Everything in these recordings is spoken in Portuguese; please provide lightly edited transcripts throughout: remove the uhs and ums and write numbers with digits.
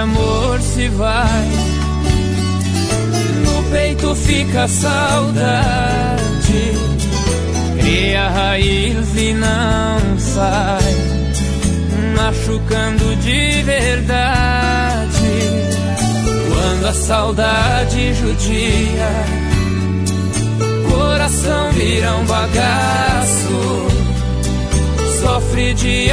amor se vai, no peito fica a saudade, cria raiz e não sai, machucando de verdade. Quando a saudade judia, coração vira um bagaço, sofre de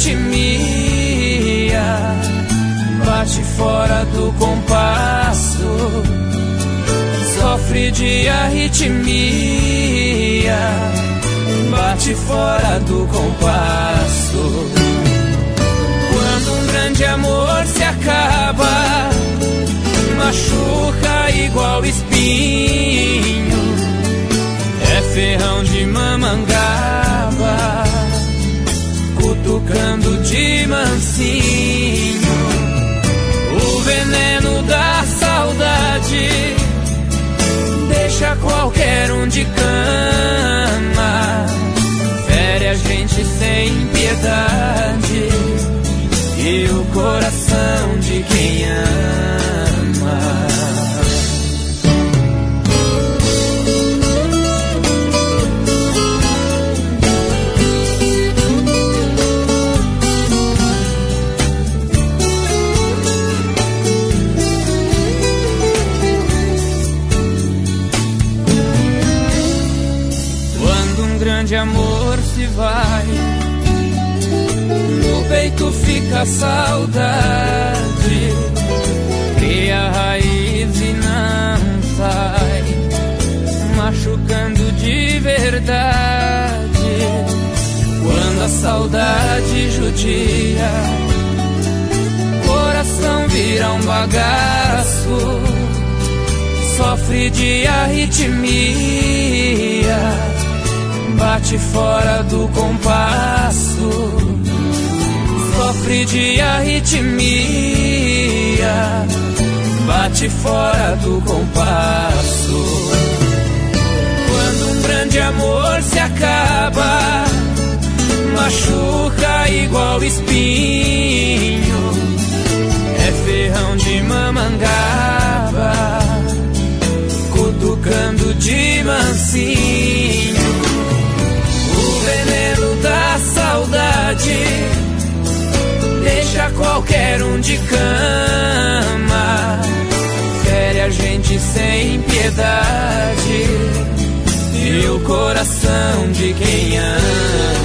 arritmia, bate fora do compasso, sofre de arritmia, bate fora do compasso. Quando um grande amor se acaba, machuca igual espinho, é ferrão de mamangaba, cutucando de mansinho. O veneno da saudade deixa qualquer um de cama, fere a gente sem piedade e o coração de quem ama. De amor se vai, no peito fica a saudade, cria raiz e não sai, machucando de verdade. Quando a saudade judia, coração vira um bagaço, sofre de arritmia, bate fora do compasso, sofre de arritmia, bate fora do compasso. Quando um grande amor se acaba, machuca igual espinho, é ferrão de mamangaba, cutucando de mansinho. O veneno da saudade deixa qualquer um de cama, fere a gente sem piedade e o coração de quem ama.